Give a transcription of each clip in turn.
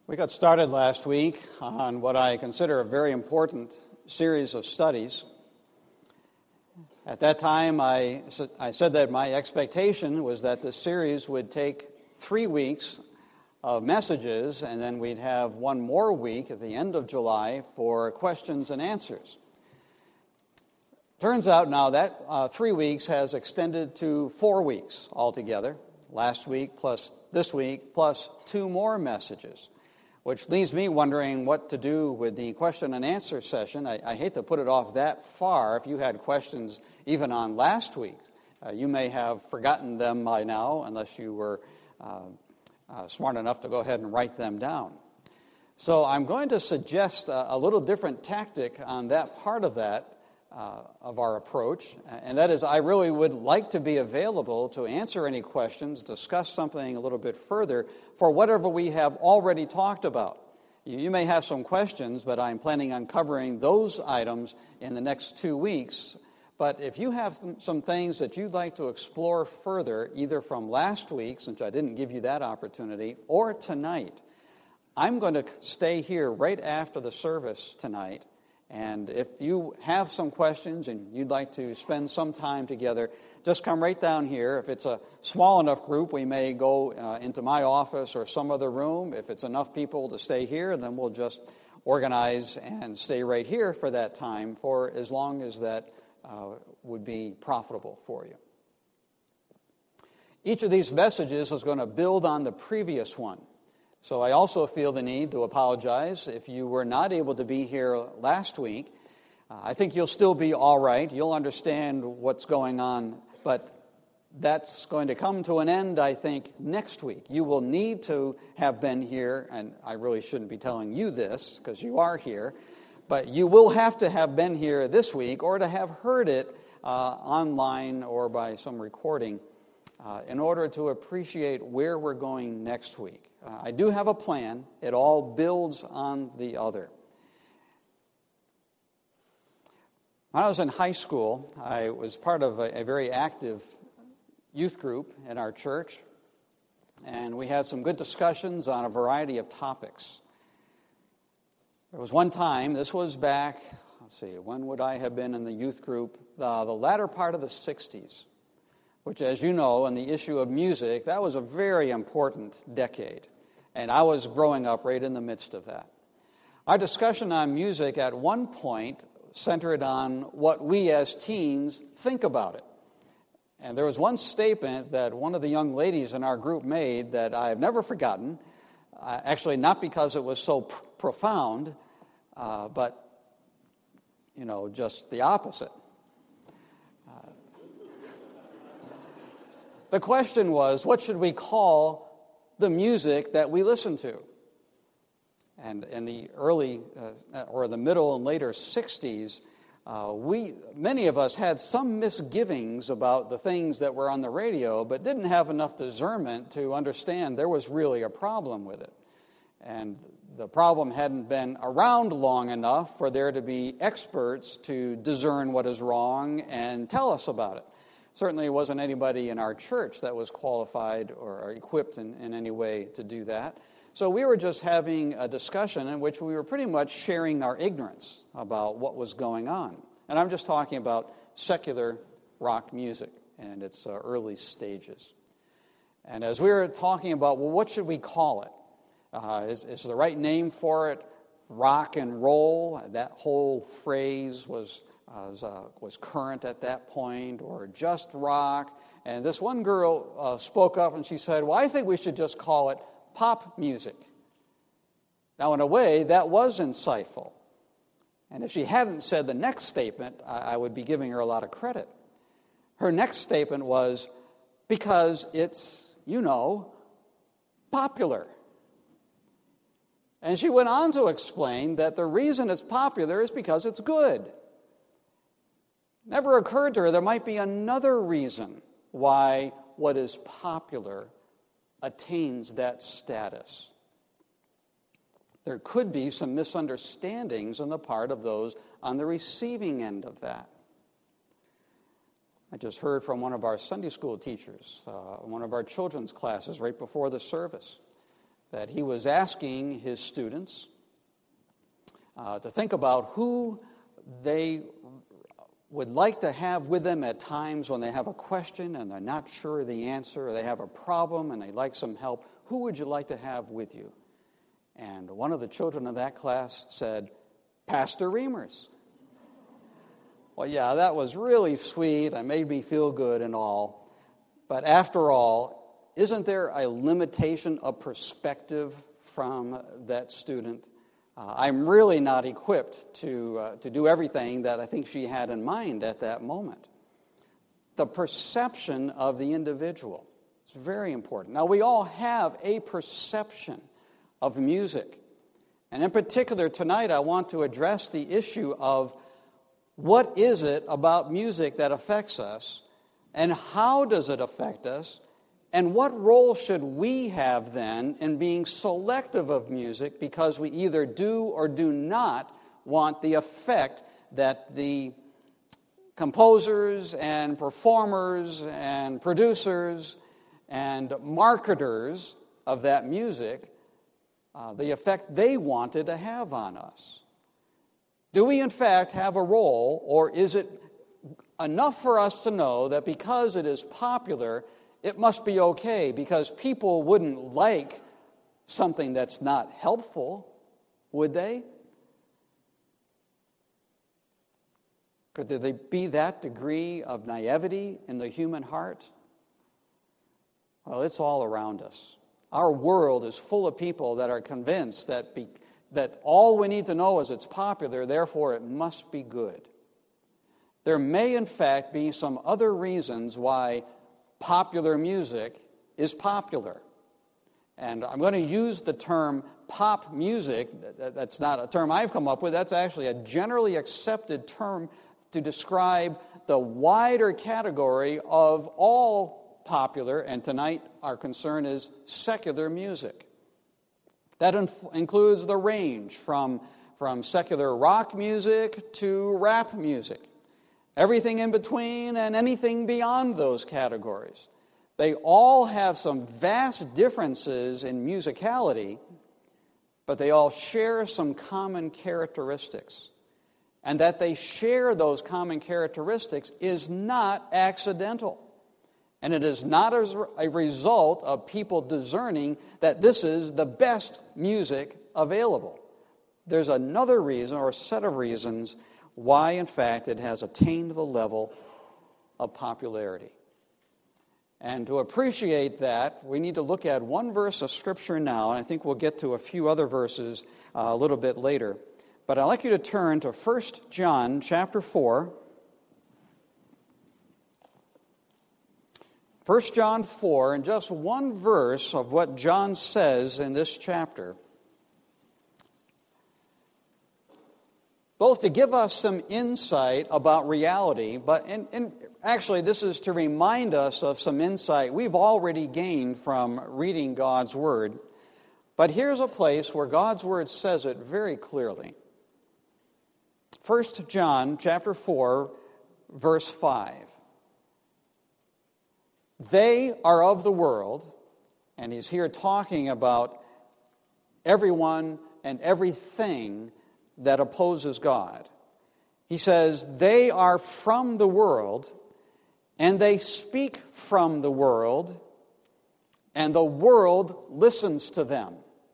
We got started last week on what I consider a very important series of studies. At that time, I said that my expectation was that this series would take 3 weeks of messages, and then we'd have one more week at the end of July for questions and answers. Turns out now that 3 weeks has extended to 4 weeks altogether, last week plus this week plus 2 more messages, which leaves me wondering what to do with the question and answer session. I hate to put it off that far. If you had questions even on last week, you may have forgotten them by now unless you were smart enough to go ahead and write them down. So I'm going to suggest a little different tactic on that part of our approach, and that is I really would like to be available to answer any questions, discuss something a little bit further for whatever we have already talked about. You may have some questions, but I'm planning on covering those items in the next 2 weeks. But if you have some things that you'd like to explore further, either from last week, since I didn't give you that opportunity, or tonight, I'm going to stay here right after the service tonight. And if you have some questions and you'd like to spend some time together, just come right down here. If it's a small enough group, we may go into my office or some other room. If it's enough people to stay here, then we'll just organize and stay right here for that time for as long as that would be profitable for you. Each of these messages is going to build on the previous one. So I also feel the need to apologize if you were not able to be here last week. I think you'll still be all right. You'll understand what's going on, but that's going to come to an end, I think, next week. You will need to have been here, and I really shouldn't be telling you this because you are here, but you will have to have been here this week or to have heard it online or by some recording in order to appreciate where we're going next week. I do have a plan. It all builds on the other. When I was in high school, I was part of a very active youth group in our church, and we had some good discussions on a variety of topics. There was one time, this was back, when would I have been in the youth group? The latter part of the 60s. Which, as you know, in the issue of music, that was a very important decade. And I was growing up right in the midst of that. Our discussion on music at one point centered on what we as teens think about it. And there was one statement that one of the young ladies in our group made that I have never forgotten, actually not because it was so profound, but, just the opposite. The question was, what should we call the music that we listen to? And in the early or the middle and later 60s, many of us had some misgivings about the things that were on the radio, but didn't have enough discernment to understand there was really a problem with it. And the problem hadn't been around long enough for there to be experts to discern what is wrong and tell us about it. Certainly wasn't anybody in our church that was qualified or equipped in any way to do that. So we were just having a discussion in which we were pretty much sharing our ignorance about what was going on. And I'm just talking about secular rock music and its early stages. And as we were talking about, what should we call it? Is the right name for it rock and roll? That whole phrase was current at that point, or just rock. And this one girl spoke up and she said, well, I think we should just call it pop music. Now, in a way, that was insightful. And if she hadn't said the next statement, I would be giving her a lot of credit. Her next statement was, because it's, popular. And she went on to explain that the reason it's popular is because it's good. Never occurred to her there might be another reason why what is popular attains that status. There could be some misunderstandings on the part of those on the receiving end of that. I just heard from one of our Sunday school teachers, one of our children's classes right before the service, that he was asking his students to think about who they would like to have with them at times when they have a question and they're not sure of the answer, or they have a problem and they'd like some help. Who would you like to have with you? And one of the children of that class said, Pastor Reimers. Well, yeah, that was really sweet. It made me feel good and all. But after all, isn't there a limitation of perspective from that student? I'm really not equipped to do everything that I think she had in mind at that moment. The perception of the individual is very important. Now, we all have a perception of music. And in particular, tonight I want to address the issue of what is it about music that affects us, and how does it affect us, and what role should we have then in being selective of music, because we either do or do not want the effect that the composers and performers and producers and marketers of that music, the effect they wanted to have on us. Do we in fact have a role, or is it enough for us to know that because it is popular, it must be okay, because people wouldn't like something that's not helpful, would they? Could there be that degree of naivety in the human heart? Well, it's all around us. Our world is full of people that are convinced that all we need to know is it's popular, therefore it must be good. There may, in fact, be some other reasons why popular music is popular. And I'm going to use the term pop music. That's not a term I've come up with. That's actually a generally accepted term to describe the wider category of all popular, and tonight our concern is secular music. That includes the range from secular rock music to rap music. Everything in between and anything beyond those categories. They all have some vast differences in musicality, but they all share some common characteristics. And that they share those common characteristics is not accidental. And it is not as a result of people discerning that this is the best music available. There's another reason, or a set of reasons, why, in fact, it has attained the level of popularity. And to appreciate that, we need to look at one verse of Scripture now, and I think we'll get to a few other verses a little bit later. But I'd like you to turn to 1 John chapter 4. 1 John 4, and just one verse of what John says in this chapter, both to give us some insight about reality, but and actually this is to remind us of some insight we've already gained from reading God's Word. But here's a place where God's Word says it very clearly. 1 John chapter 4, verse 5. They are of the world, and he's here talking about everyone and everything that opposes God. He says, they are from the world, and they speak from the world, and the world listens to them.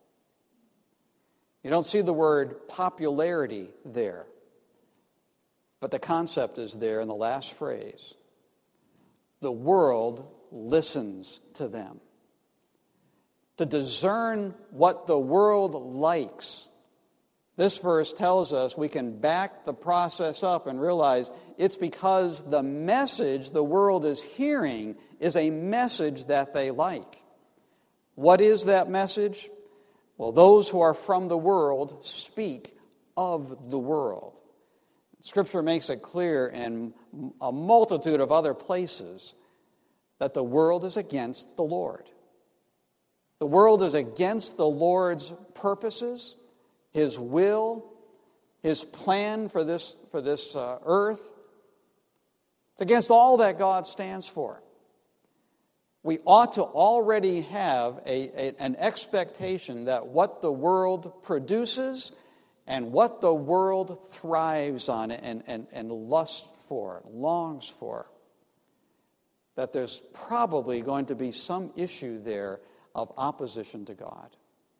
You don't see the word popularity there, but the concept is there in the last phrase. The world listens to them. To discern what the world likes, this verse tells us we can back the process up and realize it's because the message the world is hearing is a message that they like. What is that message? Well, those who are from the world speak of the world. Scripture makes it clear in a multitude of other places that the world is against the Lord. The world is against the Lord's purposes, His will, His plan for this earth. It's against all that God stands for. we ought to already have an expectation that what the world produces and what the world thrives on and lusts for, longs for, that there's probably going to be some issue there of opposition to God.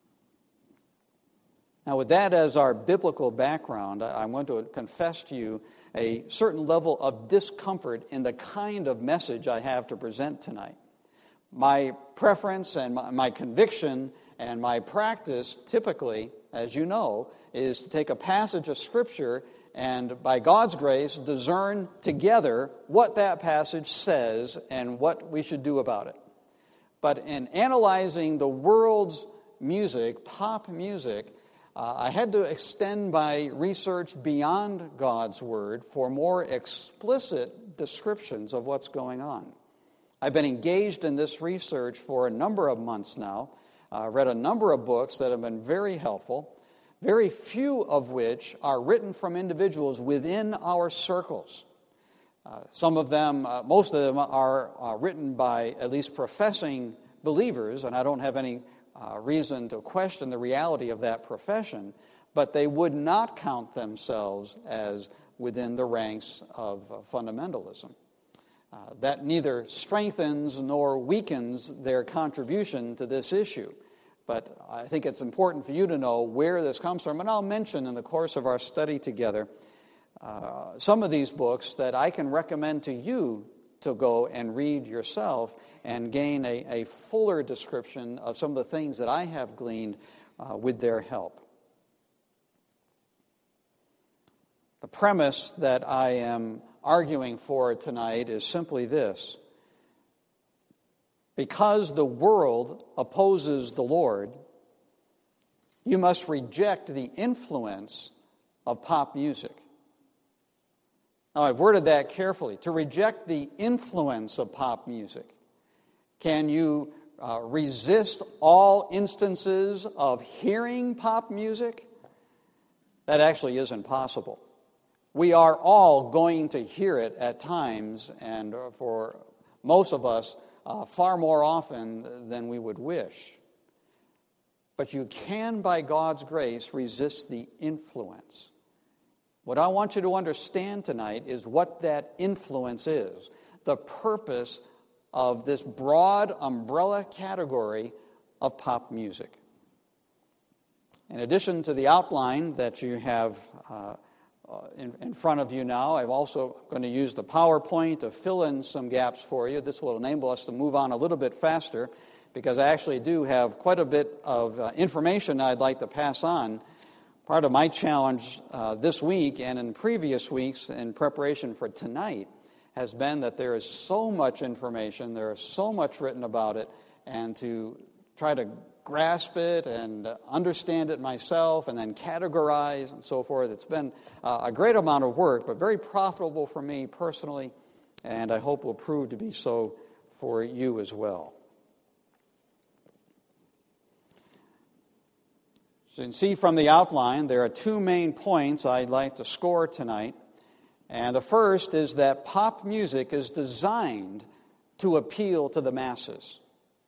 Now, with that as our biblical background, I'm going to confess to you a certain level of discomfort in the kind of message I have to present tonight. My preference and my conviction and my practice typically, as you know, is to take a passage of Scripture and, by God's grace, discern together what that passage says and what we should do about it. But in analyzing the world's music, pop music, I had to extend my research beyond God's Word for more explicit descriptions of what's going on. I've been engaged in this research for a number of months now, read a number of books that have been very helpful, very few of which are written from individuals within our circles. Some of them, most of them are written by at least professing believers, and I don't have any reason to question the reality of that profession, but they would not count themselves as within the ranks of fundamentalism. That neither strengthens nor weakens their contribution to this issue. But I think it's important for you to know where this comes from. And I'll mention in the course of our study together some of these books that I can recommend to you to go and read yourself and gain a fuller description of some of the things that I have gleaned with their help. The premise that I am arguing for tonight is simply this. Because the world opposes the Lord, you must reject the influence of pop music. Now, I've worded that carefully. To reject the influence of pop music. Can you resist all instances of hearing pop music? That actually isn't possible. We are all going to hear it at times, and for most of us, far more often than we would wish. But you can, by God's grace, resist the influence. What I want you to understand tonight is what that influence is, the purpose of this broad umbrella category of pop music. In addition to the outline that you have in front of you now, I'm also going to use the PowerPoint to fill in some gaps for you. This will enable us to move on a little bit faster because I actually do have quite a bit of information I'd like to pass on. Part of my challenge this week and in previous weeks in preparation for tonight has been that there is so much information, there is so much written about it, and to try to grasp it and understand it myself and then categorize and so forth. It's been a great amount of work, but very profitable for me personally, and I hope will prove to be so for you as well. So you can see from the outline, there are two main points I'd like to score tonight. And the first is that pop music is designed to appeal to the masses.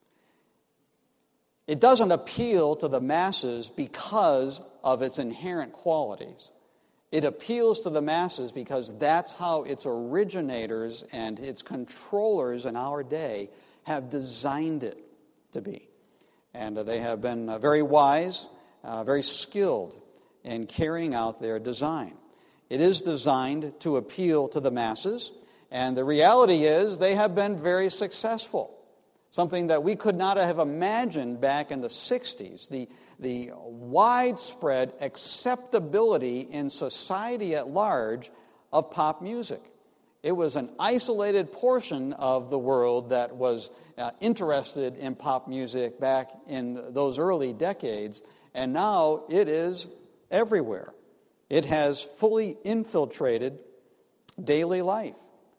It doesn't appeal to the masses because of its inherent qualities. It appeals to the masses because that's how its originators and its controllers in our day have designed it to be. And they have been very wise, very skilled in carrying out their design. It is designed to appeal to the masses, and the reality is they have been very successful. Something that we could not have imagined back in the 60s, the widespread acceptability in society at large of pop music. It was an isolated portion of the world that was interested in pop music back in those early decades, and now it is everywhere. It has fully infiltrated daily life.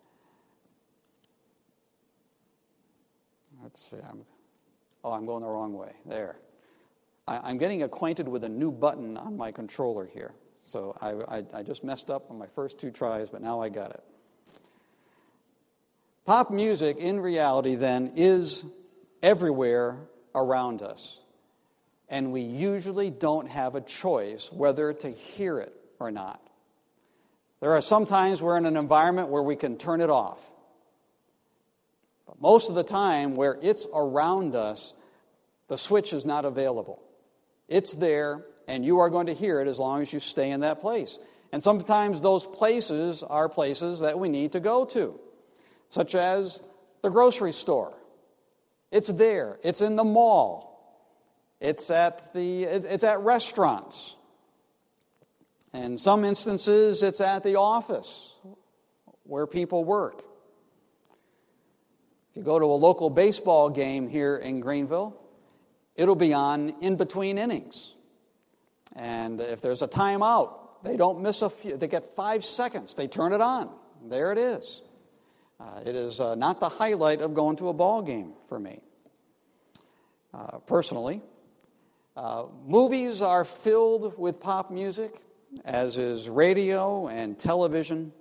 Let's see. I'm going the wrong way. There. I'm getting acquainted with a new button on my controller here. So I just messed up on my first two tries, but now I got it. Pop music, in reality, then, is everywhere around us. And we usually don't have a choice whether to hear it or not. There are some times we're in an environment where we can turn it off. But most of the time, where it's around us, the switch is not available. It's there, and you are going to hear it as long as you stay in that place. And sometimes those places are places that we need to go to, such as the grocery store. It's there. It's in the mall. It's at restaurants. In some instances, it's at the office where people work. If you go to a local baseball game here in Greenville, it'll be on in between innings. And if there's a timeout, they don't miss a few. They get 5 seconds. They turn it on. There it is. It is not the highlight of going to a ball game for me. Personally, movies are filled with pop music, as is radio and television.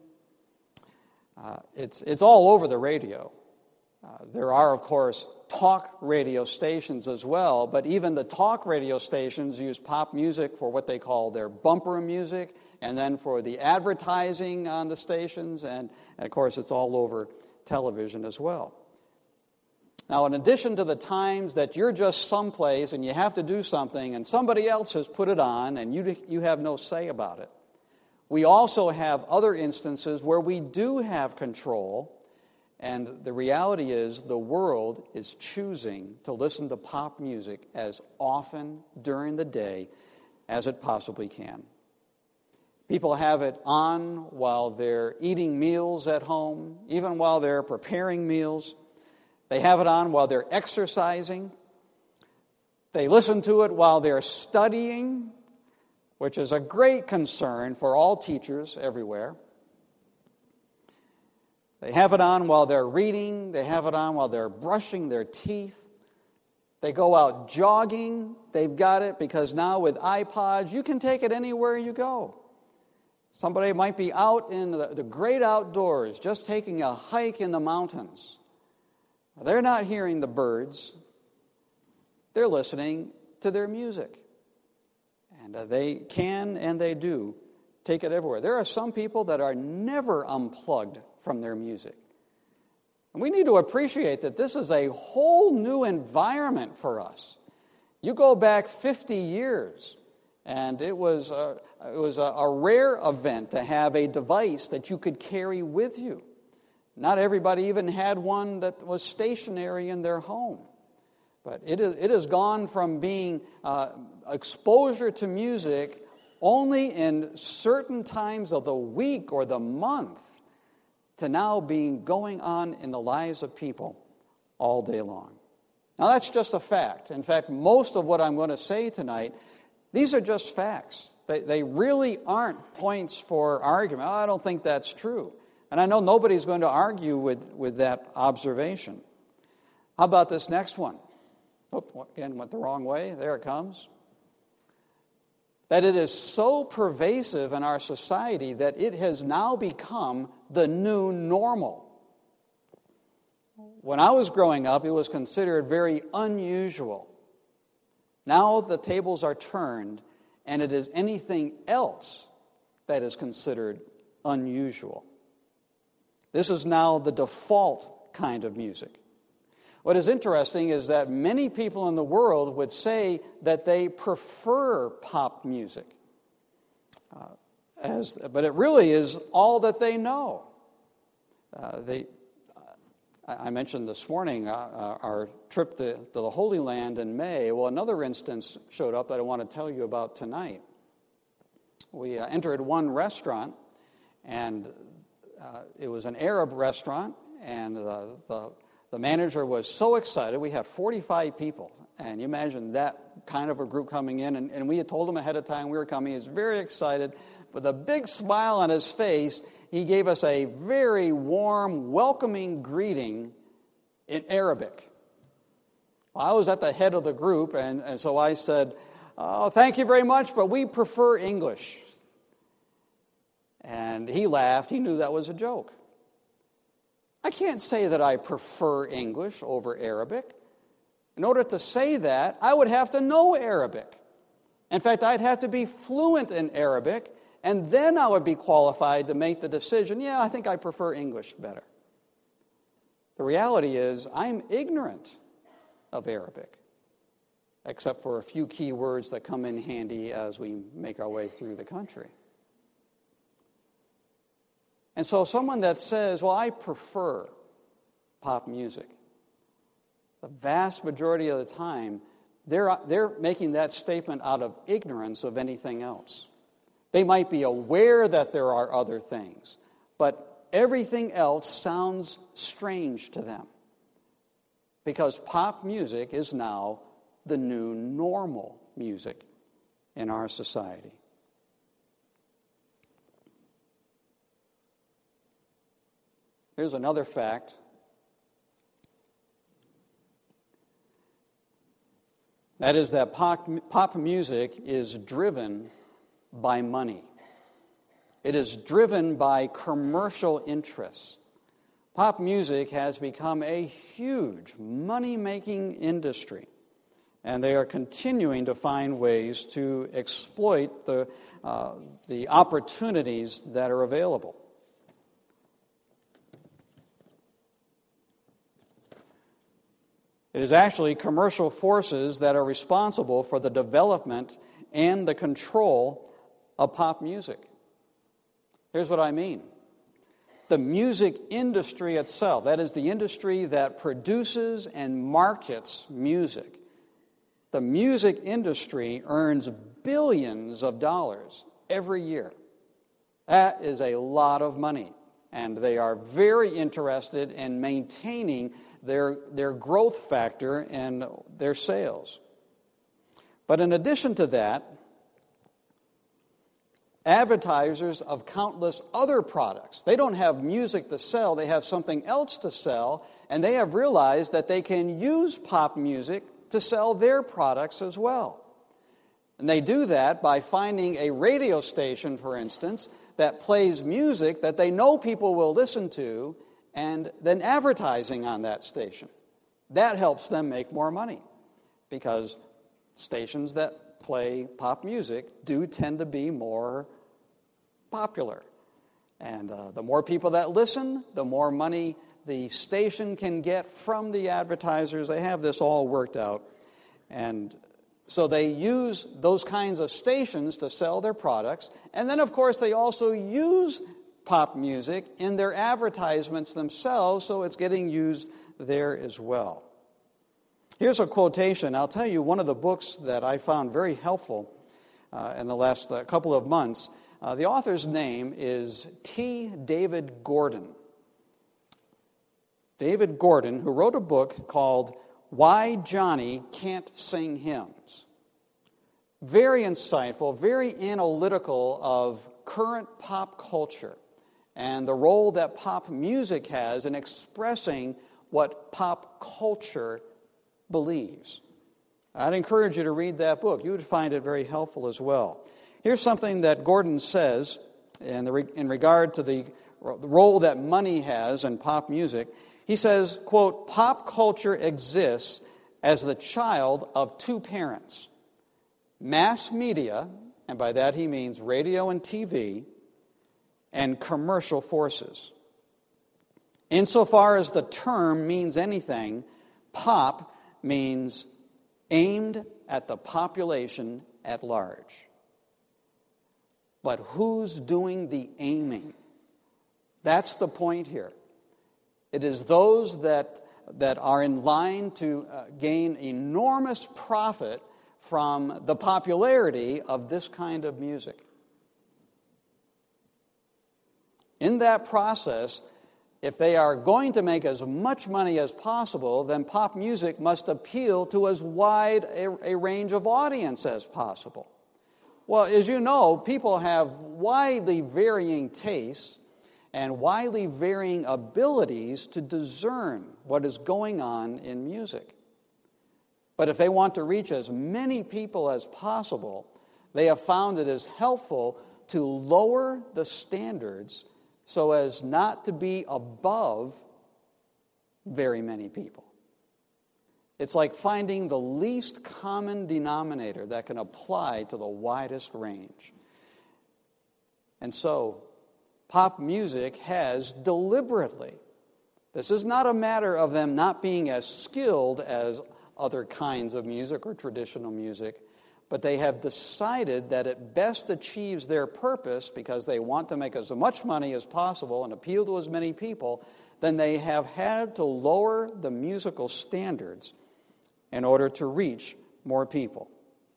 It's all over the radio. There are, of course, talk radio stations as well, but even the talk radio stations use pop music for what they call their bumper music, and then for the advertising on the stations, and of course it's all over television as well. Now, in addition to the times that you're just someplace and you have to do something and somebody else has put it on and you have no say about it, we also have other instances where we do have control. And the reality is the world is choosing to listen to pop music as often during the day as it possibly can. People have it on while they're eating meals at home, even while they're preparing meals. They have it on while they're exercising. They listen to it while they're studying, which is a great concern for all teachers everywhere. They have it on while they're reading. They have it on while they're brushing their teeth. They go out jogging. They've got it because now with iPods, you can take it anywhere you go. Somebody might be out in the great outdoors, just taking a hike in the mountains. They're not hearing the birds. They're listening to their music. And they can and they do take it everywhere. There are some people that are never unplugged from their music. And we need to appreciate that this is a whole new environment for us. You go back 50 years, and it was a rare event to have a device that you could carry with you. Not everybody even had one that was stationary in their home. But it has gone from being exposure to music only in certain times of the week or the month to now being going on in the lives of people all day long. Now that's just a fact. In fact, most of what I'm going to say tonight, these are just facts. They really aren't points for argument. I don't think that's true. And I know nobody's going to argue with that observation. How about this next one? Oh, again, went the wrong way. There it comes. That it is so pervasive in our society that it has now become the new normal. When I was growing up, it was considered very unusual. Now the tables are turned, and it is anything else that is considered unusual. This is now the default kind of music. What is interesting is that many people in the world would say that they prefer pop music, but it really is all that they know. I mentioned this morning our trip to the Holy Land in May. Well, another instance showed up that I want to tell you about tonight. We entered one restaurant, and it was an Arab restaurant, and the manager was so excited. We had 45 people, and you imagine that kind of a group coming in, and we had told him ahead of time we were coming. He was very excited. With a big smile on his face, he gave us a very warm, welcoming greeting in Arabic. Well, I was at the head of the group, and so I said, "Oh, thank you very much, but we prefer English." And he laughed. He knew that was a joke. I can't say that I prefer English over Arabic. In order to say that, I would have to know Arabic. In fact, I'd have to be fluent in Arabic, and then I would be qualified to make the decision, yeah, I think I prefer English better. The reality is, I'm ignorant of Arabic, except for a few key words that come in handy as we make our way through the country. And so someone that says, well, I prefer pop music, the vast majority of the time, they're making that statement out of ignorance of anything else. They might be aware that there are other things, but everything else sounds strange to them because pop music is now the new normal music in our society. Here's another fact. That is that pop music is driven by money. It is driven by commercial interests. Pop music has become a huge money-making industry, and they are continuing to find ways to exploit the opportunities that are available. It is actually commercial forces that are responsible for the development and the control of pop music. Here's what I mean. The music industry itself, that is the industry that produces and markets music, the music industry earns billions of dollars every year. That is a lot of money, and they are very interested in maintaining their growth factor and their sales. But in addition to that, advertisers of countless other products, they don't have music to sell, they have something else to sell, and they have realized that they can use pop music to sell their products as well. And they do that by finding a radio station, for instance, that plays music that they know people will listen to, and then advertising on that station. That helps them make more money because stations that play pop music do tend to be more popular. And the more people that listen, the more money the station can get from the advertisers. They have this all worked out. And so they use those kinds of stations to sell their products. And then, of course, they also use pop music in their advertisements themselves, so it's getting used there as well. Here's a quotation. I'll tell you one of the books that I found very helpful in the last couple of months. The author's name is T. David Gordon. David Gordon, who wrote a book called Why Johnny Can't Sing Hymns. Very insightful, very analytical of current pop culture and the role that pop music has in expressing what pop culture believes. I'd encourage you to read that book. You would find it very helpful as well. Here's something that Gordon says in regard to the role that money has in pop music. He says, quote, "Pop culture exists as the child of two parents. Mass media, and by that he means radio and TV, and commercial forces. Insofar as the term means anything, pop means aimed at the population at large. But who's doing the aiming? That's the point here. It is those that are in line to gain enormous profit from the popularity of this kind of music. In that process, if they are going to make as much money as possible, then pop music must appeal to as wide a range of audience as possible. Well, as you know, people have widely varying tastes and widely varying abilities to discern what is going on in music. But if they want to reach as many people as possible, they have found it is helpful to lower the standards so as not to be above very many people. It's like finding the least common denominator that can apply to the widest range. And so, pop music has deliberately, this is not a matter of them not being as skilled as other kinds of music or traditional music, but they have decided that it best achieves their purpose because they want to make as much money as possible and appeal to as many people, then they have had to lower the musical standards in order to reach more people.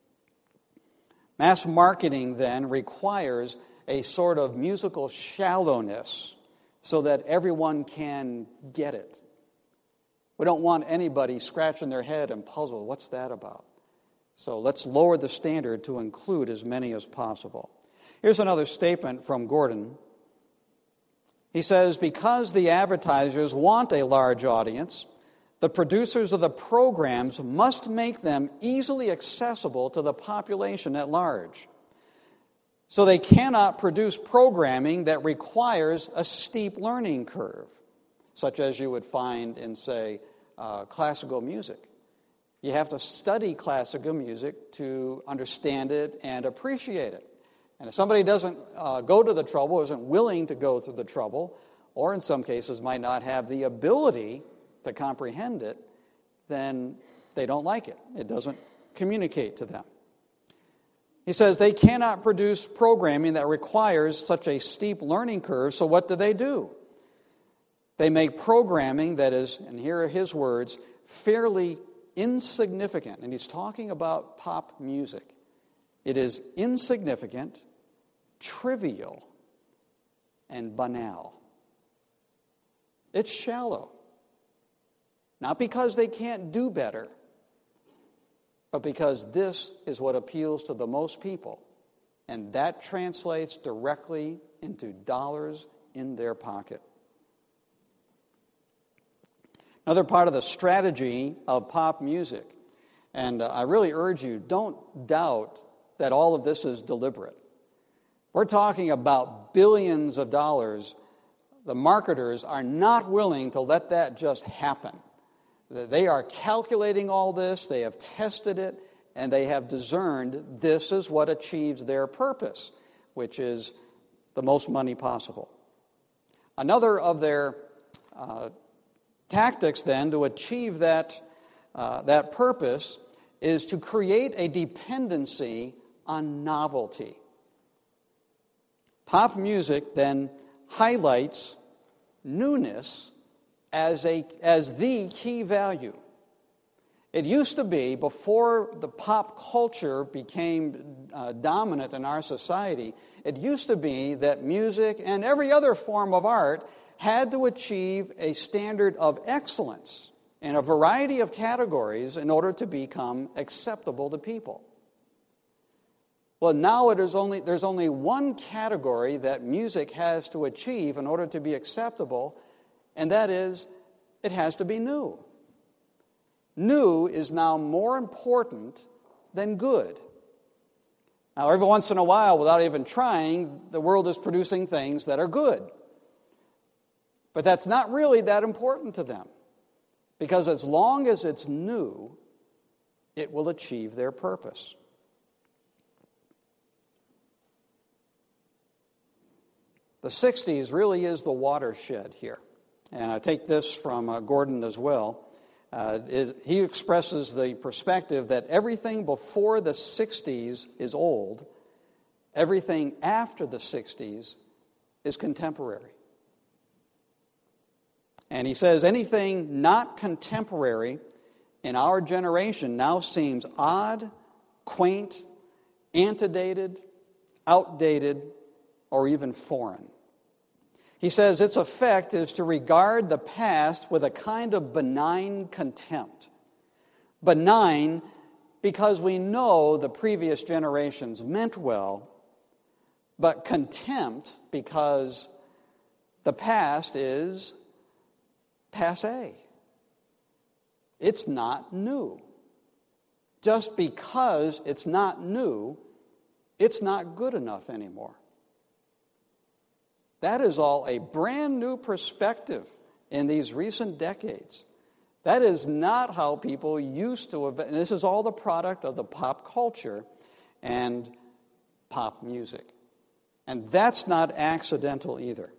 Mass marketing, then, requires a sort of musical shallowness so that everyone can get it. We don't want anybody scratching their head and puzzled, what's that about? So let's lower the standard to include as many as possible. Here's another statement from Gordon. He says, because the advertisers want a large audience, the producers of the programs must make them easily accessible to the population at large. So they cannot produce programming that requires a steep learning curve, such as you would find in, say, classical music. You have to study classical music to understand it and appreciate it. And if somebody doesn't go to the trouble, isn't willing to go through the trouble, or in some cases might not have the ability to comprehend it, then they don't like it. It doesn't communicate to them. He says they cannot produce programming that requires such a steep learning curve, so what do? They make programming that is, and here are his words, fairly insignificant. And he's talking about pop music. It is insignificant, trivial, and banal. It's shallow. Not because they can't do better, but because this is what appeals to the most people. And that translates directly into dollars in their pocket. Another part of the strategy of pop music, and I really urge you, don't doubt that all of this is deliberate. We're talking about billions of dollars. The marketers are not willing to let that just happen. They are calculating all this, they have tested it, and they have discerned this is what achieves their purpose, which is the most money possible. Another of their tactics, then, to achieve that purpose is to create a dependency on novelty. Pop music, then, highlights newness as the key value. It used to be, before the pop culture became dominant in our society, it used to be that music and every other form of art had to achieve a standard of excellence in a variety of categories in order to become acceptable to people. Well, now there's only one category that music has to achieve in order to be acceptable, and that is, it has to be new. New is now more important than good. Now, every once in a while, without even trying, the world is producing things that are good. But that's not really that important to them, because as long as it's new, it will achieve their purpose. The 60s really is the watershed here. And I take this from Gordon as well. He expresses the perspective that everything before the 60s is old, everything after the 60s is contemporary. And he says anything not contemporary in our generation now seems odd, quaint, antidated, outdated, or even foreign. He says its effect is to regard the past with a kind of benign contempt. Benign because we know the previous generations meant well, but contempt because the past is passé. It's not new. Just because it's not new, it's not good enough anymore. That is all a brand new perspective in these recent decades. That is not how people used to have been. And this is all the product of the pop culture and pop music. And that's not accidental either.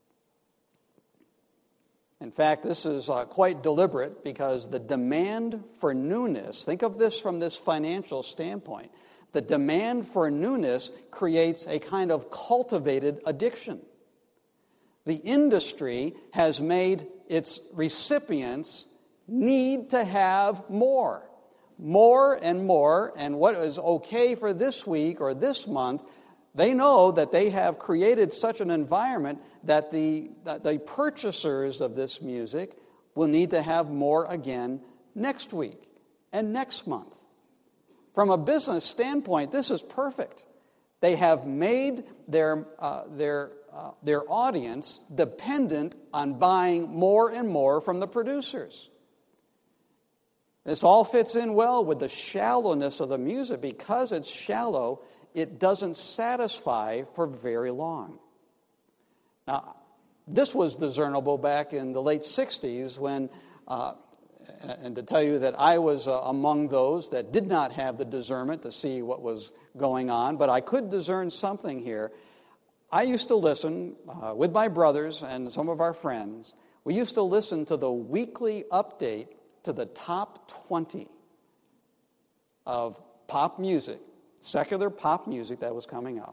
In fact, this is quite deliberate because the demand for newness, think of this from this financial standpoint, the demand for newness creates a kind of cultivated addiction. The industry has made its recipients need to have more and more, and what is okay for this week or this month, they know that they have created such an environment that the purchasers of this music will need to have more again next week and next month. From a business standpoint, this is perfect. They have made their audience dependent on buying more and more from the producers. This all fits in well with the shallowness of the music. Because it's shallow, it doesn't satisfy for very long. Now, this was discernible back in the late 60s when, and to tell you that I was among those that did not have the discernment to see what was going on, but I could discern something here. I used to listen with my brothers and some of our friends. We used to listen to the weekly update to the top 20 of pop music, secular pop music that was coming out.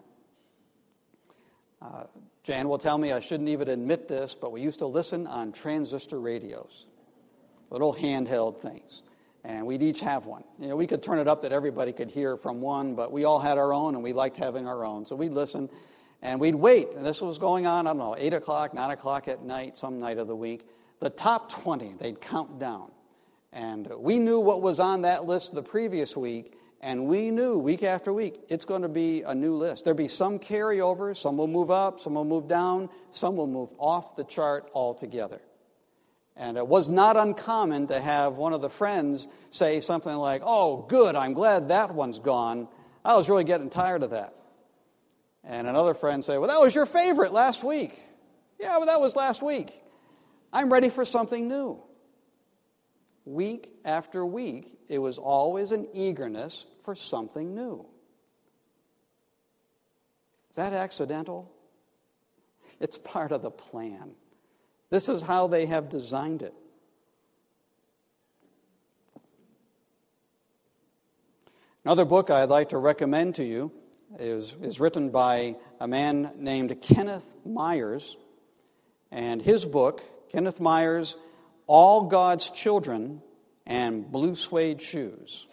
Jan will tell me I shouldn't even admit this, but we used to listen on transistor radios, little handheld things, and we'd each have one. You know, we could turn it up that everybody could hear from one, but we all had our own, and we liked having our own. So we'd listen, and we'd wait, and this was going on, I don't know, 8 o'clock, 9 o'clock at night, some night of the week. The top 20, they'd count down. And we knew what was on that list the previous week, and we knew week after week it's going to be a new list. There'll be some carryovers, some will move up, some will move down, some will move off the chart altogether. And it was not uncommon to have one of the friends say something like, "Oh, good, I'm glad that one's gone. I was really getting tired of that." And another friend say, "Well, that was your favorite last week." "Yeah, well, that was last week. I'm ready for something new." Week after week, it was always an eagerness for something new. Is that accidental? It's part of the plan. This is how they have designed it. Another book I'd like to recommend to you is written by a man named Kenneth Myers. And his book, Kenneth Myers, All God's Children and Blue Suede Shoes.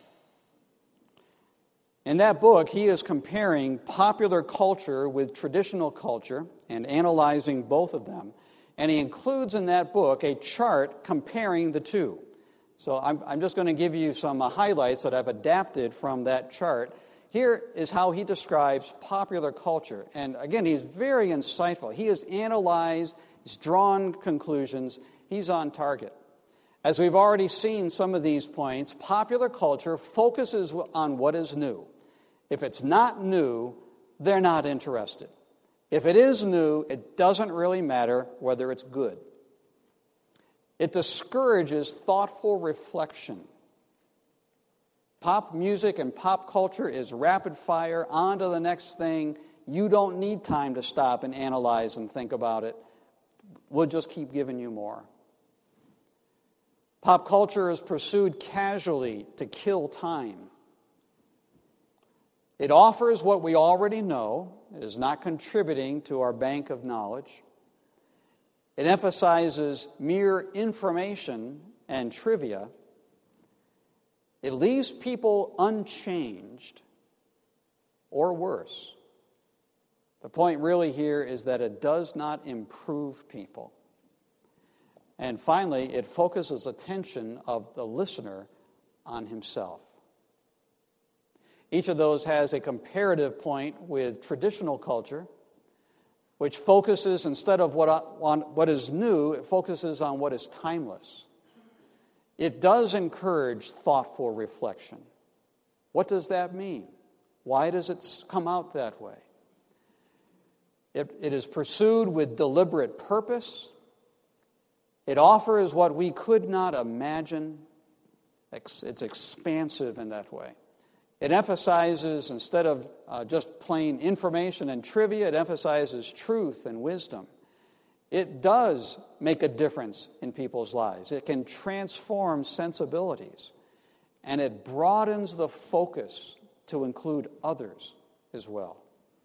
In that book, he is comparing popular culture with traditional culture and analyzing both of them. And he includes in that book a chart comparing the two. So I'm just going to give you some highlights that I've adapted from that chart. Here is how he describes popular culture. And again, he's very insightful. He has analyzed, he's drawn conclusions, he's on target. As we've already seen some of these points, popular culture focuses on what is new. If it's not new, they're not interested. If it is new, it doesn't really matter whether it's good. It discourages thoughtful reflection. Pop music and pop culture is rapid fire, on to the next thing. You don't need time to stop and analyze and think about it. We'll just keep giving you more. Pop culture is pursued casually to kill time. It offers what we already know. It is not contributing to our bank of knowledge. It emphasizes mere information and trivia. It leaves people unchanged or worse. The point really here is that it does not improve people. And finally, it focuses attention of the listener on himself. Each of those has a comparative point with traditional culture, which focuses, instead of on what is new, it focuses on what is timeless. It does encourage thoughtful reflection. What does that mean? Why does it come out that way? It is pursued with deliberate purpose. It offers what we could not imagine. It's expansive in that way. It emphasizes, instead of just plain information and trivia, it emphasizes truth and wisdom. It does make a difference in people's lives. It can transform sensibilities. And it broadens the focus to include others as well.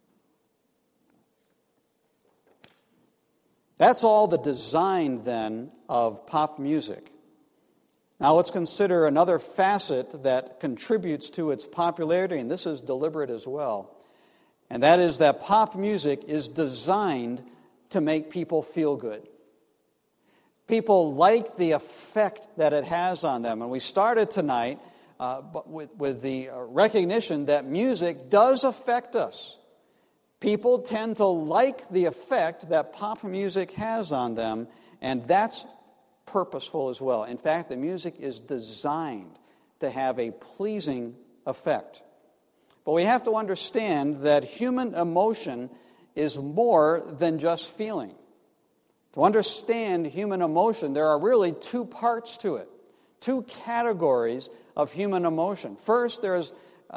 That's all the design, then, of pop music. Now let's consider another facet that contributes to its popularity, and this is deliberate as well. And that is that pop music is designed to make people feel good. People like the effect that it has on them. And we started tonight with the recognition that music does affect us. People tend to like the effect that pop music has on them, and that's purposeful as well. In fact, the music is designed to have a pleasing effect. But we have to understand that human emotion is more than just feeling. To understand human emotion, there are really two parts to it, two categories of human emotion. First, there's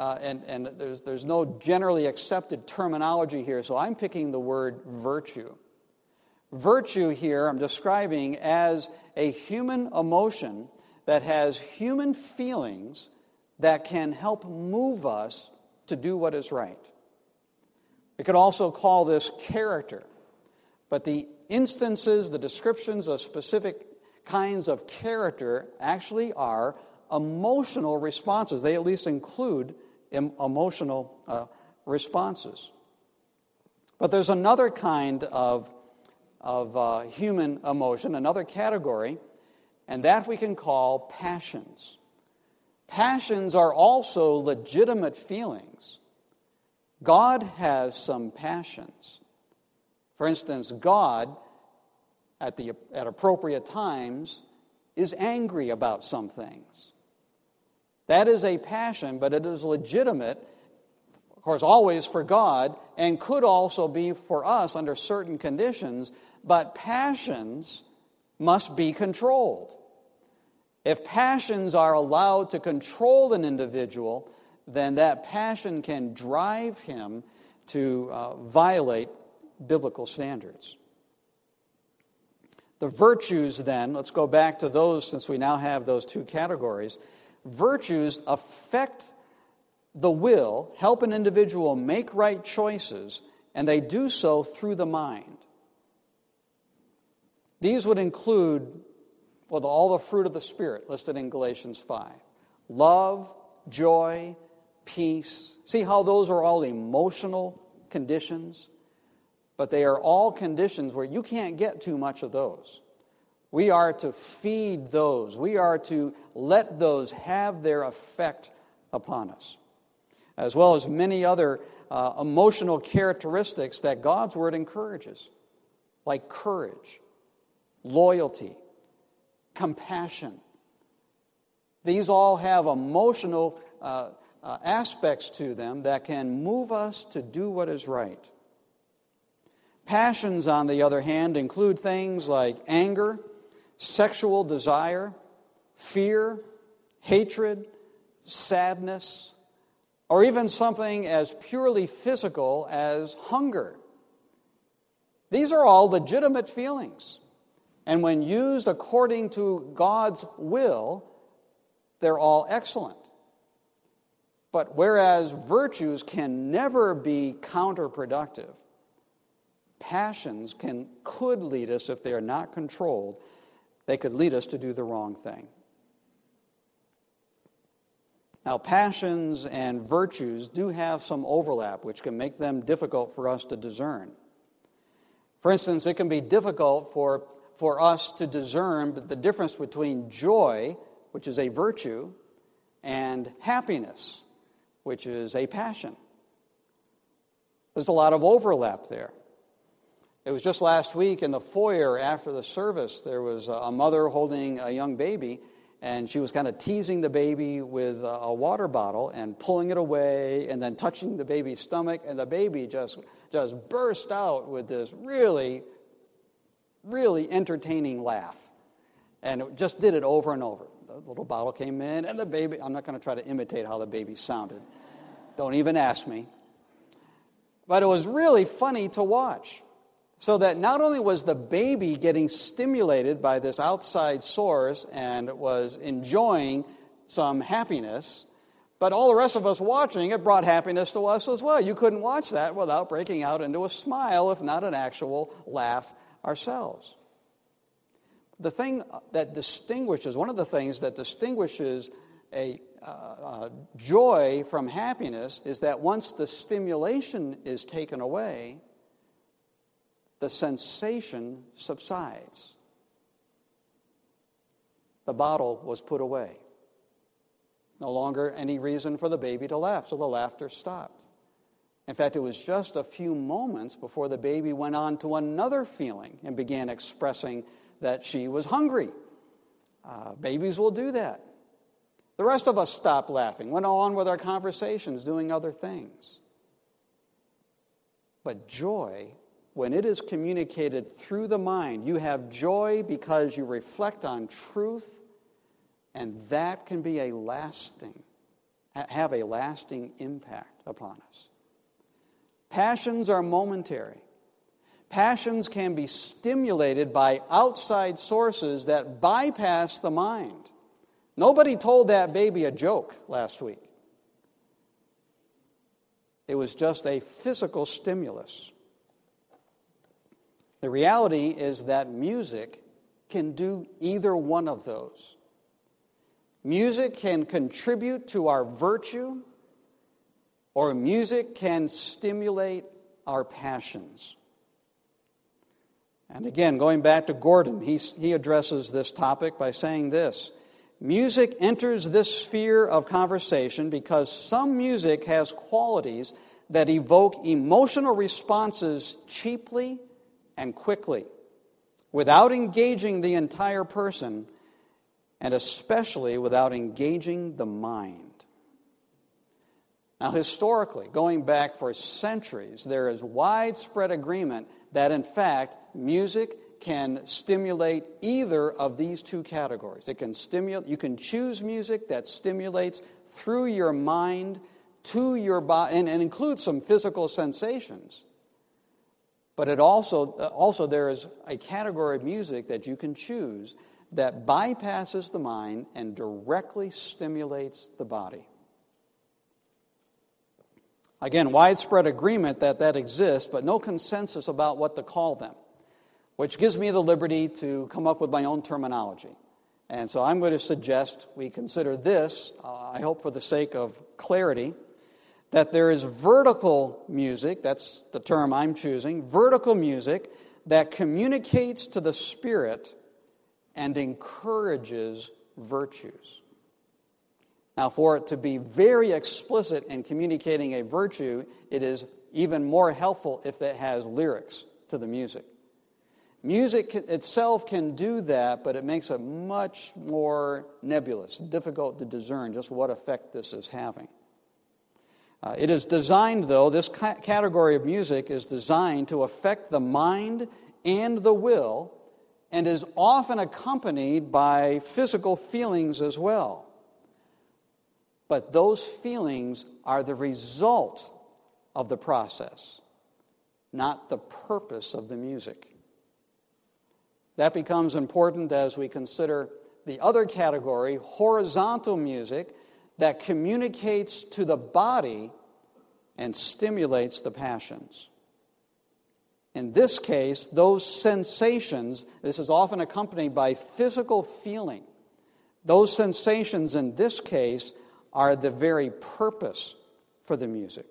no generally accepted terminology here, so I'm picking the word virtue. Virtue here I'm describing as a human emotion that has human feelings that can help move us to do what is right. We could also call this character, but the instances, the descriptions of specific kinds of character actually are emotional responses. They at least include emotional responses. But there's another kind of human emotion, another category, and that we can call passions. Passions are also legitimate feelings. God has some passions. For instance, God, at appropriate times, is angry about some things. That is a passion, but it is legitimate, of course, always for God, and could also be for us under certain conditions, but passions must be controlled. If passions are allowed to control an individual, then that passion can drive him to violate biblical standards. The virtues, then, let's go back to those since we now have those two categories. Virtues affect the will, help an individual make right choices, and they do so through the mind. These would include all the fruit of the Spirit listed in Galatians 5. Love, joy, peace. See how those are all emotional conditions? But they are all conditions where you can't get too much of those. We are to feed those. We are to let those have their effect upon us, as well as many other emotional characteristics that God's Word encourages, like courage, loyalty, compassion. These all have emotional aspects to them that can move us to do what is right. Passions, on the other hand, include things like anger, sexual desire, fear, hatred, sadness, or even something as purely physical as hunger. These are all legitimate feelings. And when used according to God's will, they're all excellent. But whereas virtues can never be counterproductive, passions could lead us, if they are not controlled, they could lead us to do the wrong thing. Now, passions and virtues do have some overlap, which can make them difficult for us to discern. For instance, it can be difficult for us to discern the difference between joy, which is a virtue, and happiness, which is a passion. There's a lot of overlap there. It was just last week in the foyer after the service, there was a mother holding a young baby, and she was kind of teasing the baby with a water bottle and pulling it away and then touching the baby's stomach, and the baby just burst out with this really, really entertaining laugh. And it just did it over and over. The little bottle came in, and the baby, I'm not going to try to imitate how the baby sounded. Don't even ask me. But it was really funny to watch. So that not only was the baby getting stimulated by this outside source and was enjoying some happiness, but all the rest of us watching it brought happiness to us as well. You couldn't watch that without breaking out into a smile, if not an actual laugh ourselves. The thing that distinguishes, one of the things that distinguishes a joy from happiness is that once the stimulation is taken away, the sensation subsides. The bottle was put away. No longer any reason for the baby to laugh, so the laughter stopped. In fact, it was just a few moments before the baby went on to another feeling and began expressing that she was hungry. Babies will do that. The rest of us stopped laughing, went on with our conversations, doing other things. But joy, when it is communicated through the mind, you have joy because you reflect on truth, and that can be have a lasting impact upon us. Passions are momentary. Passions can be stimulated by outside sources that bypass the mind. Nobody told that baby a joke last week. It was just a physical stimulus. The reality is that music can do either one of those. Music can contribute to our virtue, or music can stimulate our passions. And again, going back to Gordon, he addresses this topic by saying this: music enters this sphere of conversation because some music has qualities that evoke emotional responses cheaply and quickly, without engaging the entire person, and especially without engaging the mind. Now, historically, going back for centuries, there is widespread agreement that, in fact, music can stimulate either of these two categories. It can stimulate. You can choose music that stimulates through your mind to your body, and includes some physical sensations. But it also there is a category of music that you can choose that bypasses the mind and directly stimulates the body. Again, widespread agreement that exists, but no consensus about what to call them, which gives me the liberty to come up with my own terminology. And so I'm going to suggest we consider this, I hope for the sake of clarity, that there is vertical music, that's the term I'm choosing, vertical music that communicates to the spirit and encourages virtues. Now, for it to be very explicit in communicating a virtue, it is even more helpful if it has lyrics to the music. Music itself can do that, but it makes it much more nebulous, difficult to discern just what effect this is having. It is designed, though, this category of music is designed to affect the mind and the will, and is often accompanied by physical feelings as well. But those feelings are the result of the process, not the purpose of the music. That becomes important as we consider the other category, horizontal music, that communicates to the body and stimulates the passions. In this case, those sensations, this is often accompanied by physical feeling. Those sensations in this case are the very purpose for the music.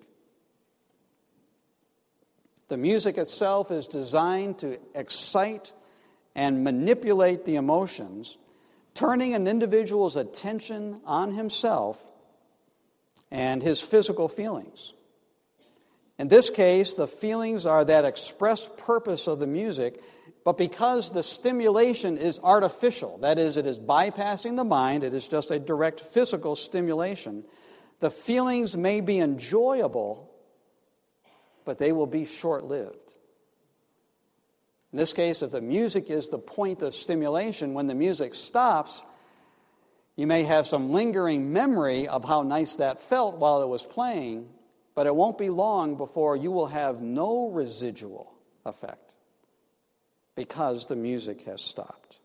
The music itself is designed to excite and manipulate the emotions, turning an individual's attention on himself and his physical feelings. In this case, the feelings are that express purpose of the music, but because the stimulation is artificial, that is, it is bypassing the mind, it is just a direct physical stimulation, the feelings may be enjoyable, but they will be short-lived. In this case, if the music is the point of stimulation, when the music stops, you may have some lingering memory of how nice that felt while it was playing, but it won't be long before you will have no residual effect because the music has stopped.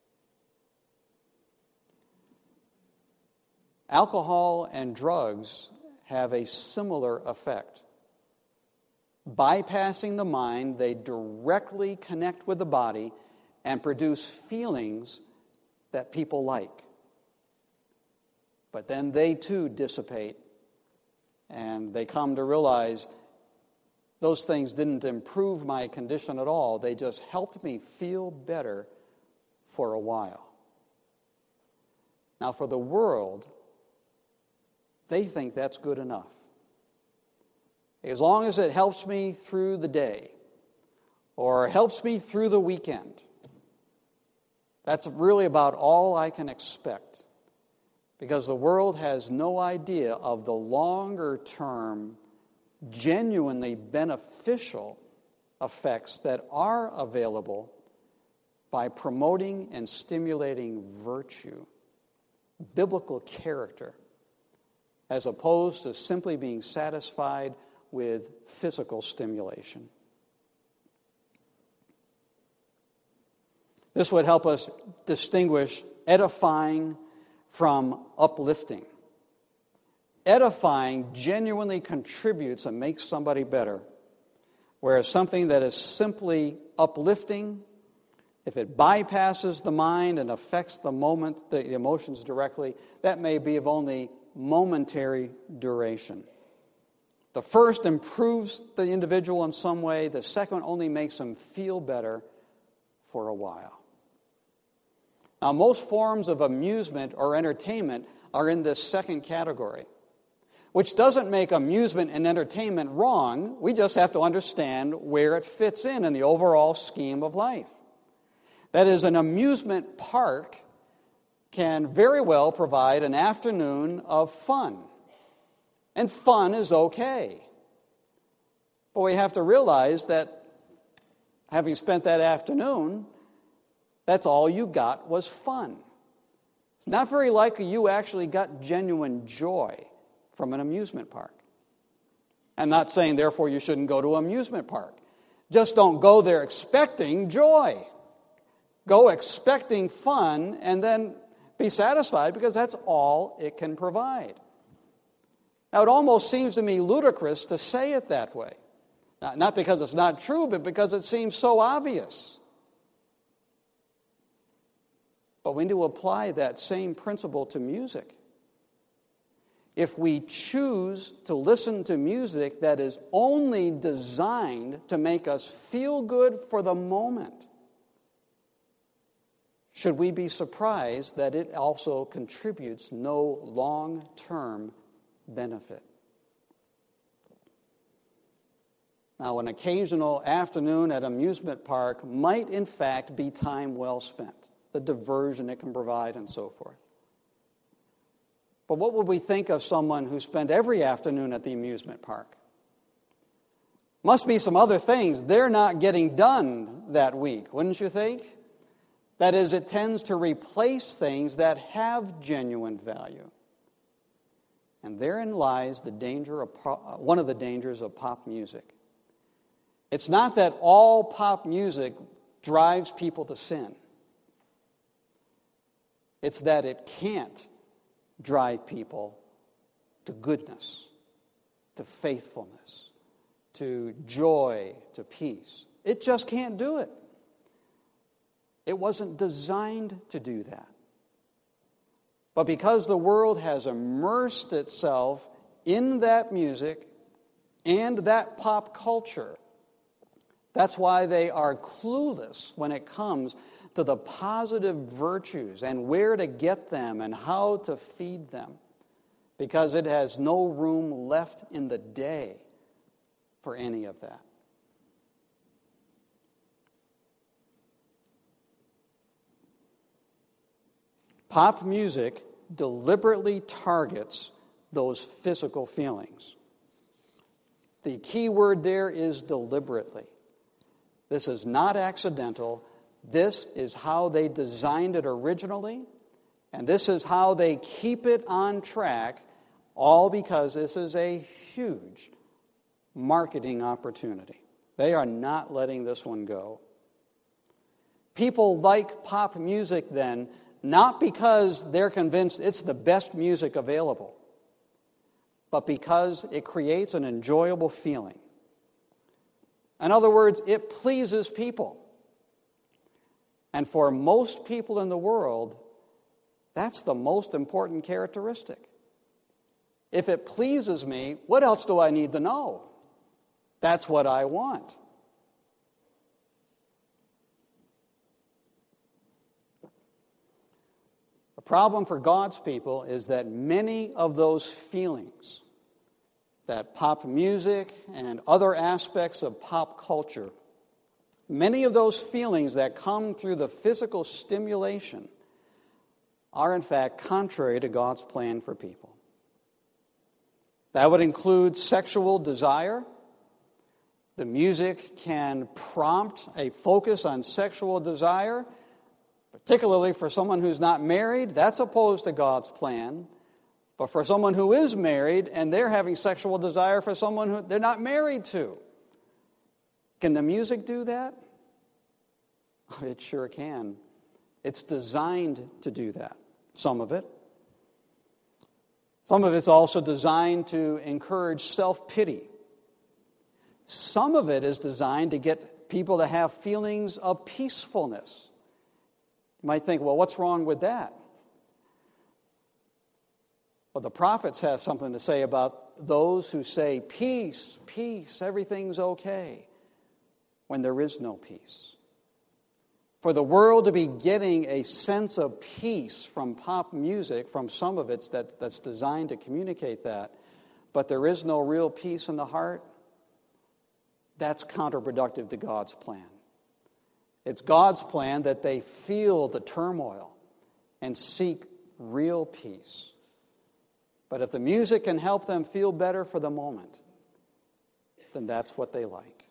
Alcohol and drugs have a similar effect. Bypassing the mind, they directly connect with the body and produce feelings that people like. But then they too dissipate, and they come to realize those things didn't improve my condition at all. They just helped me feel better for a while. Now, for the world, they think that's good enough. As long as it helps me through the day or helps me through the weekend, that's really about all I can expect, because the world has no idea of the longer-term, genuinely beneficial effects that are available by promoting and stimulating virtue, biblical character, as opposed to simply being satisfied with physical stimulation. This would help us distinguish edifying from uplifting. Edifying genuinely contributes and makes somebody better, whereas something that is simply uplifting, if it bypasses the mind and affects the moment, the emotions directly, that may be of only momentary duration. The first improves the individual in some way. The second only makes them feel better for a while. Now, most forms of amusement or entertainment are in this second category, which doesn't make amusement and entertainment wrong. We just have to understand where it fits in the overall scheme of life. That is, an amusement park can very well provide an afternoon of fun. And fun is okay. But we have to realize that having spent that afternoon, that's all you got was fun. It's not very likely you actually got genuine joy from an amusement park. I'm not saying, therefore, you shouldn't go to an amusement park. Just don't go there expecting joy. Go expecting fun and then be satisfied, because that's all it can provide. Now, it almost seems to me ludicrous to say it that way. Not because it's not true, but because it seems so obvious. But we need to apply that same principle to music. If we choose to listen to music that is only designed to make us feel good for the moment, should we be surprised that it also contributes no long-term benefit? Now, an occasional afternoon at an amusement park might in fact be time well spent, the diversion it can provide and so forth. But what would we think of someone who spent every afternoon at the amusement park? Must be some other things they're not getting done that week, wouldn't you think? That is, it tends to replace things that have genuine value. And therein lies the danger of one of the dangers of pop music. It's not that all pop music drives people to sin. It's that it can't drive people to goodness, to faithfulness, to joy, to peace. It just can't do it. It wasn't designed to do that. But because the world has immersed itself in that music and that pop culture, that's why they are clueless when it comes to the positive virtues and where to get them and how to feed them, because it has no room left in the day for any of that. Pop music deliberately targets those physical feelings. The key word there is deliberately. This is not accidental. This is how they designed it originally, and this is how they keep it on track, all because this is a huge marketing opportunity. They are not letting this one go. People like pop music then, not because they're convinced it's the best music available, but because it creates an enjoyable feeling. In other words, it pleases people. And for most people in the world, that's the most important characteristic. If it pleases me, what else do I need to know? That's what I want. The problem for God's people is that many of those feelings that pop music and other aspects of pop culture, many of those feelings that come through the physical stimulation are in fact contrary to God's plan for people. That would include sexual desire. The music can prompt a focus on sexual desire, particularly for someone who's not married. That's opposed to God's plan. But for someone who is married and they're having sexual desire for someone who they're not married to, can the music do that? It sure can. It's designed to do that, some of it. Some of it's also designed to encourage self-pity. Some of it is designed to get people to have feelings of peacefulness. You might think, well, what's wrong with that? Well, the prophets have something to say about those who say, peace, peace, everything's okay, when there is no peace. For the world to be getting a sense of peace from pop music, from some of it that's designed to communicate that, but there is no real peace in the heart, that's counterproductive to God's plan. It's God's plan that they feel the turmoil and seek real peace. But if the music can help them feel better for the moment, then that's what they like.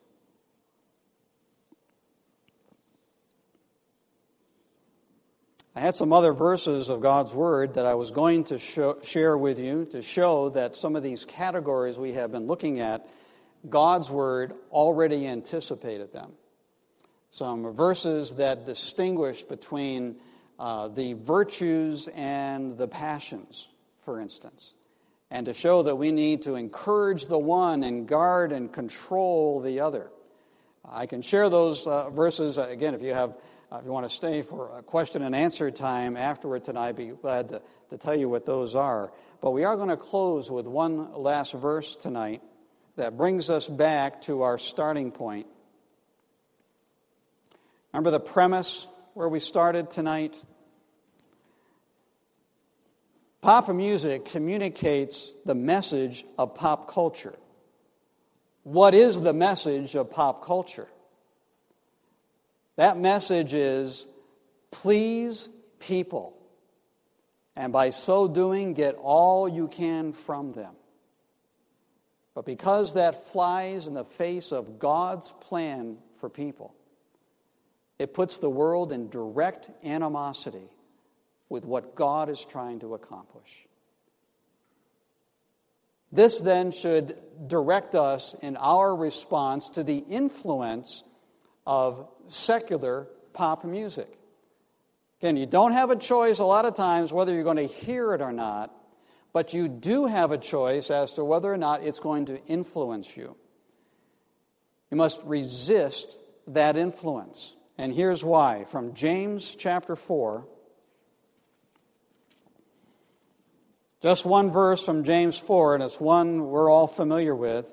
I had some other verses of God's Word that I was going to share with you to show that some of these categories we have been looking at, God's Word already anticipated them. Some verses that distinguish between the virtues and the passions, for instance, and to show that we need to encourage the one and guard and control the other. I can share those verses again if you want to stay for a question and answer time afterward tonight. I'd be glad to tell you what those are. But we are going to close with one last verse tonight that brings us back to our starting point. Remember the premise where we started tonight? Pop music communicates the message of pop culture. What is the message of pop culture? That message is, please people, and by so doing, get all you can from them. But because that flies in the face of God's plan for people, it puts the world in direct animosity with what God is trying to accomplish. This then should direct us in our response to the influence of secular pop music. Again, you don't have a choice a lot of times whether you're going to hear it or not, but you do have a choice as to whether or not it's going to influence you. You must resist that influence. And here's why. From James chapter 4, just one verse from James 4, and it's one we're all familiar with,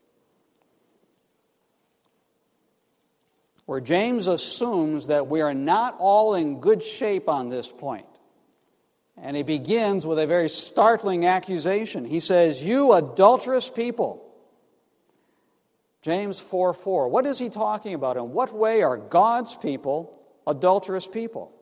where James assumes that we are not all in good shape on this point. And he begins with a very startling accusation. He says, "You adulterous people." James 4:4. What is he talking about? In what way are God's people adulterous people?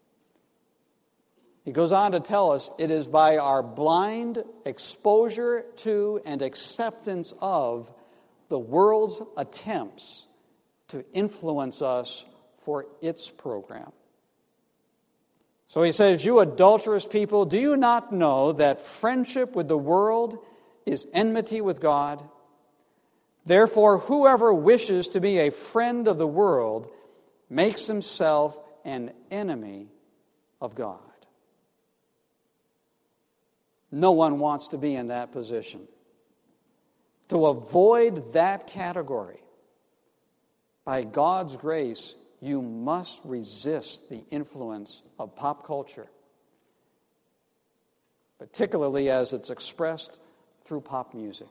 He goes on to tell us it is by our blind exposure to and acceptance of the world's attempts to influence us for its program. So he says, "You adulterous people, do you not know that friendship with the world is enmity with God? Therefore, whoever wishes to be a friend of the world makes himself an enemy of God." No one wants to be in that position. To avoid that category, by God's grace, you must resist the influence of pop culture, particularly as it's expressed through pop music.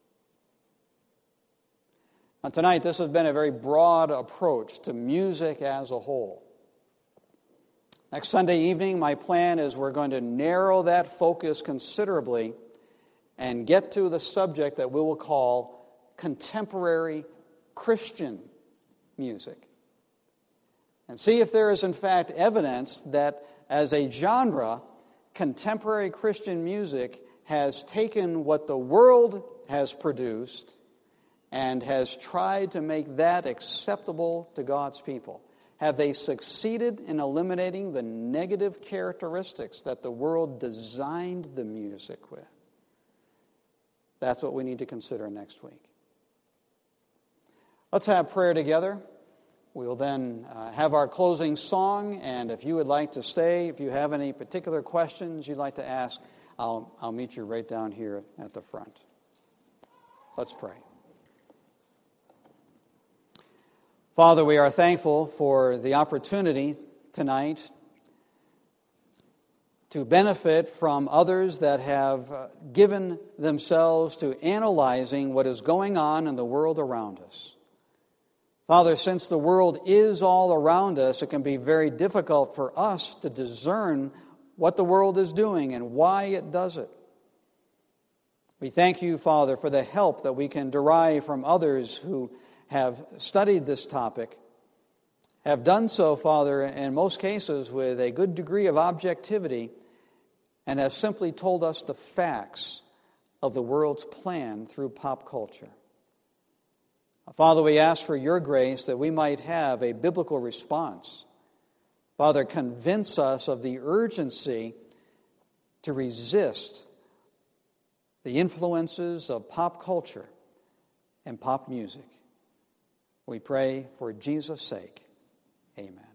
Now, tonight, this has been a very broad approach to music as a whole. Next Sunday evening, my plan is we're going to narrow that focus considerably and get to the subject that we will call contemporary Christian music. And see if there is, in fact, evidence that as a genre, contemporary Christian music has taken what the world has produced and has tried to make that acceptable to God's people. Have they succeeded in eliminating the negative characteristics that the world designed the music with? That's what we need to consider next week. Let's have prayer together. We'll then have our closing song, and if you would like to stay, if you have any particular questions you'd like to ask, I'll meet you right down here at the front. Let's pray. Father, we are thankful for the opportunity tonight to benefit from others that have given themselves to analyzing what is going on in the world around us. Father, since the world is all around us, it can be very difficult for us to discern what the world is doing and why it does it. We thank you, Father, for the help that we can derive from others who have studied this topic, have done so, Father, in most cases with a good degree of objectivity, and have simply told us the facts of the world's plan through pop culture. Father, we ask for your grace that we might have a biblical response. Father, convince us of the urgency to resist the influences of pop culture and pop music. We pray for Jesus' sake. Amen.